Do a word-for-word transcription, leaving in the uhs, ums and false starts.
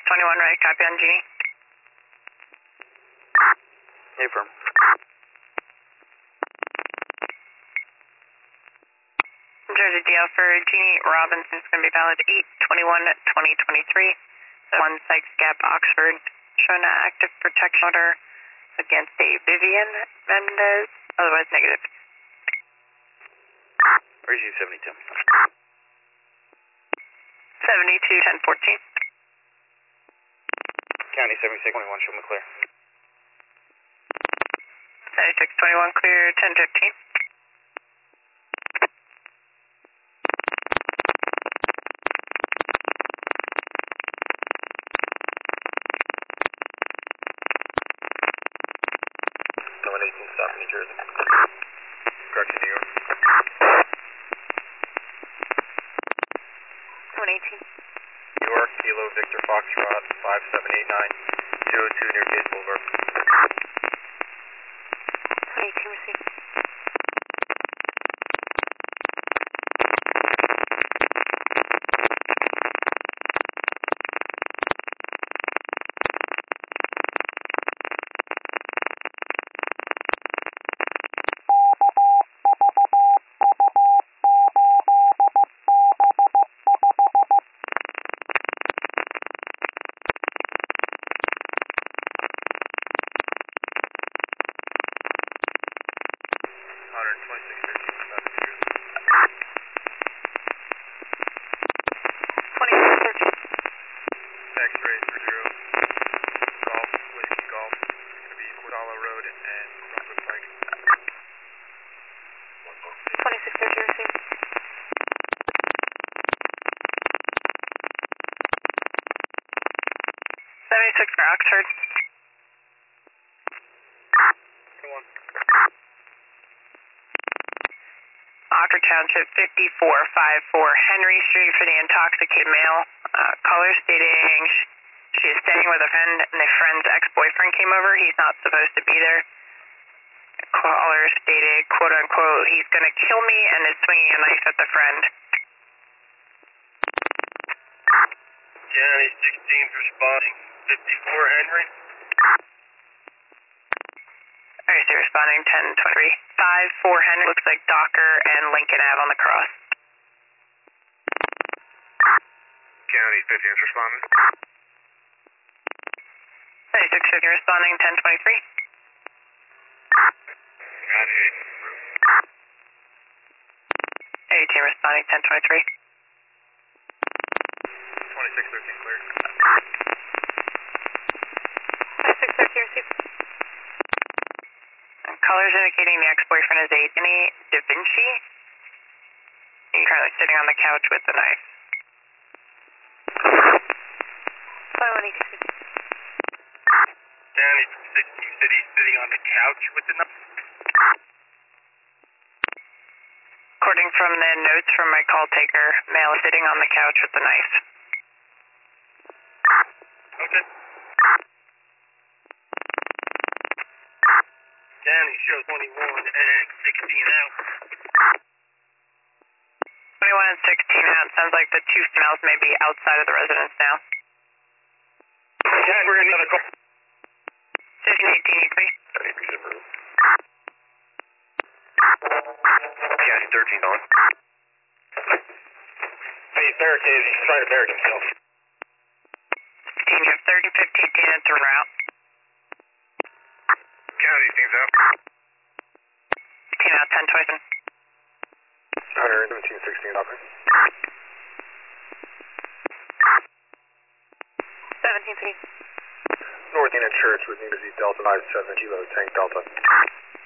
twenty-one, right? Copy on Genie. Hey, firm. New Jersey D L for Genie Robinson is going to be valid eight twenty-one twenty twenty-three. one Sykes Gap, Oxford, showing an active protection order against a Vivian Mendez, otherwise negative. Where's you, seventy-two? seventy-two ten fourteen. County seventy-six twenty-one, show me clear. seventy-six twenty-one, clear ten fifteen. one eighteen, stop New Jersey. Correction, New York. one eighteen. New York, Kilo, Victor, Foxtrot, five seven eight nine, two oh two near Case Boulevard. one eighteen received. one twenty-six thirteen, stop New Jersey. twenty-six thirteen. X-ray for zero. Golf, Whiskey Golf. It's going to be Quadala Road and Brunswick Pike. twenty-six thirteen received. seventy-six for Oxford. Come on. Oxford Township fifty-four fifty-four Henry Street for the intoxicated male. Uh, caller stating sh she is staying with a friend and the friend's ex-boyfriend came over. He's not supposed to be there. Caller stated, quote unquote, he's going to kill me and is swinging a knife at the friend. County sixteen's responding. fifty-four Henry. Alright, so responding ten twenty-three. five four Henry, looks like Docker and Lincoln Ave on the cross. County fifteen's responding. seventy-six fifty responding ten twenty-three. County eight. eighteen responding ten twenty-three. twenty-six thirteen clear. twenty-six thirteen received. Colors indicating the ex-boyfriend is a Denny Da Vinci. He's currently sitting on the couch with the knife. twenty-one eighteen. County sixteen City sitting on the couch with the knife. According from the notes from my call taker, male is sitting on the couch with the knife. Okay. County show twenty-one and sixteen out. twenty-one and sixteen out. Sounds like the two females may be outside of the residence now. County, we're in another call. fifteen eighteen E three. County thirteen on. Hey, he's barricaded. He's trying to barricade himself. fifteen, you have thirty fifteen units en route. County things out. fifteen out, ten twenty-seven. one seventeen sixteen, okay. seventeen three. North Union Church with New Jersey Delta five seven Kilo Tank Delta.